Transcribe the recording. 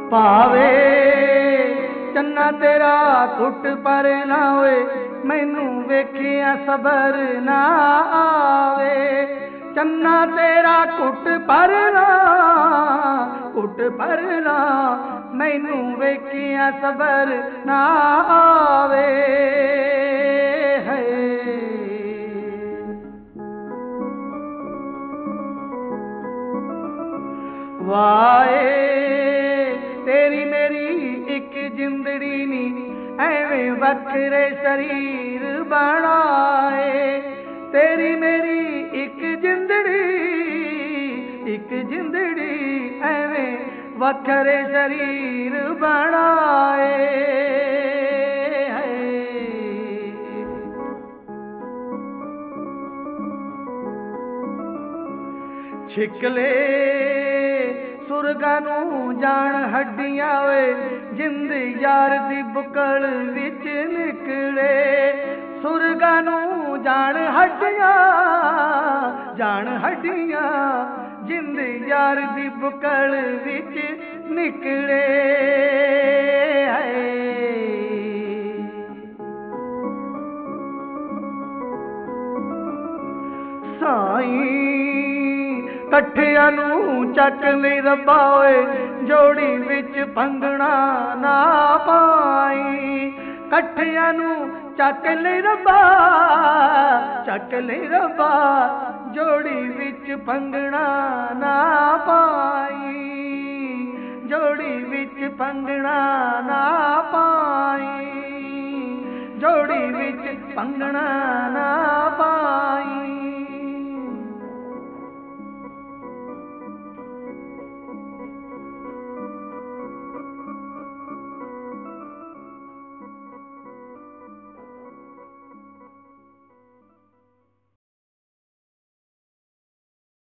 ਭਾਵੇ ਚੰਨਾ ਤੇਰਾ ਘੁੱਟ ਪਰ ਨਾ ਹੋਏ, ਮੈਨੂੰ ਵੇਖਿਆ ਸਬਰ ਨਾ ਆਵੇ। ਚੰਨਾ ਤੇਰਾ ਘੁੱਟ ਪਰ ਨਾ, ਮੈਨੂੰ ਵੇਖਿਆ ਸਬਰ ਨਾ ਆਵੇ। ਵਾਏ ਤੇਰੀ ਮੇਰੀ ਇੱਕ ਜਿੰਦੜੀ ਨੀ, ਐਵੇਂ ਵੱਖਰੇ ਸਰੀਰ ਬਣਾਏ। ਤੇਰੀ ਮੇਰੀ ਇੱਕ ਜਿੰਦੜੀ ਐਵੇਂ ਵੱਖਰੇ ਸਰੀਰ ਬਣਾਏ। ਛਿਕਲੇ ਸੁਰਗਾਂ ਨੂੰ ਜਾਣ ਹੱਡੀਆਂ ਵੇ, ਜਿੰਦ ਯਾਰ ਦੀ ਬੁੱਕਲ ਵਿੱਚ ਨਿਕਲੇ। ਸੁਰਗਾਂ ਨੂੰ ਜਾਣ ਹੱਡੀਆਂ, ਜਿੰਦ ਯਾਰ ਦੀ ਬੁੱਕਲ ਵਿੱਚ ਨਿਕਲੇ। ਸਾਈਂ ਇਕੱਠਿਆਂ ਨੂੰ ਚੱਕ ਲਈ ਰੱਬਾ ਓਏ, ਜੋੜੀ ਵਿੱਚ ਭੰਗਣਾ ਨਾ ਪਾਈ। ਇਕੱਠਿਆਂ ਨੂੰ ਚੱਕ ਲਈ ਰੱਬਾ, ਜੋੜੀ ਵਿੱਚ ਭੰਗਣਾ ਨਾ ਪਾਈ। ਜੋੜੀ ਵਿੱਚ ਭੰਗਣਾ ਨਾ ਪਾਈ, ਜੋੜੀ ਵਿੱਚ ਭੰਗਣਾ ਨਾ ਪਾਈ।